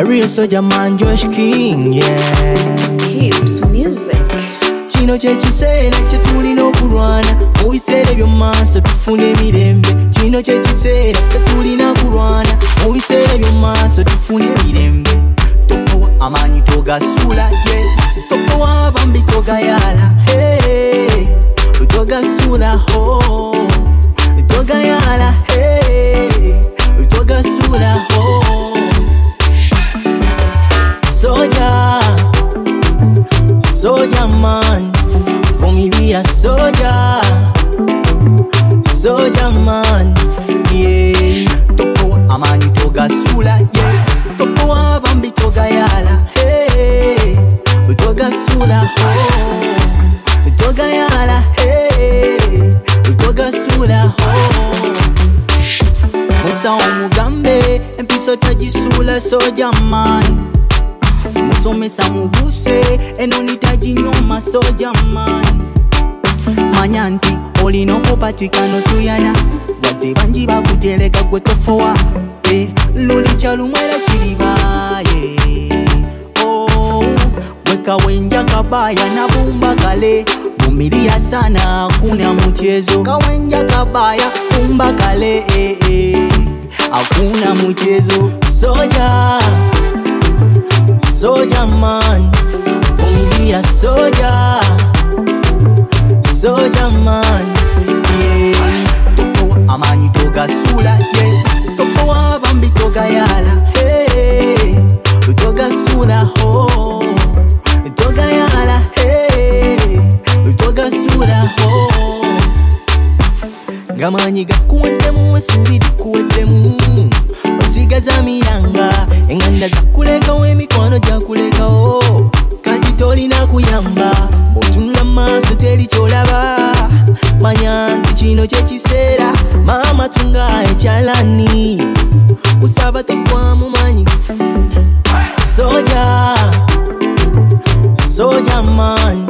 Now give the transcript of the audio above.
A real soldier man, Josh King, yeah. Keeps music. Chino chechisera chetulina okulwana mubiseera by'omumaaso tufune emirembe. Chino chechisera chetulina kulwana mubiseera by'omumaaso tufune emirembe. Tokowa amaanyi togasuula, yeah. Tokowa abambi togayala, hey. Togasuula, oh. Togayala, hey. Togasuula, oh. Soldier man, vumilia soldier man, yeah. Toko amani toga sula, yeah. Toko abambi toga yala, hey. Toga sula, oh. Toga yala, hey. Toga sula, oh. Musa omugambe, empiso tajisula soldier man. Musomesa mubuse enonitaji nyoma soldier man. Manyanti olina okupatikano tuyana wadde bangi bakuteleka gwe topowa, luli kyalumwera kiribaye, oh. Wekawenja kabaya na bumba kale vumilia sana hakuna mchezo. Kawenja kabaya bumba kale, hakuna mchezo. Soldier man, vumilia soldier man, yeah. Toko amani toga sula, yeah. Toko abambi toga yala, hey. Toga sula, oh. Toga yala, hey. Toga sula, oh. Gamanyi gakuwedemu esubiri kuwedemu osigaza miranga enganda zakuleka w'emikwano gyakuleka, oh. Kati tolina kuyamba bw'otunula maaso teri kyolaba. Manya nti kino kyekiseera maama tunga ekyalani kusaba tekwamumanyi. Soldier man,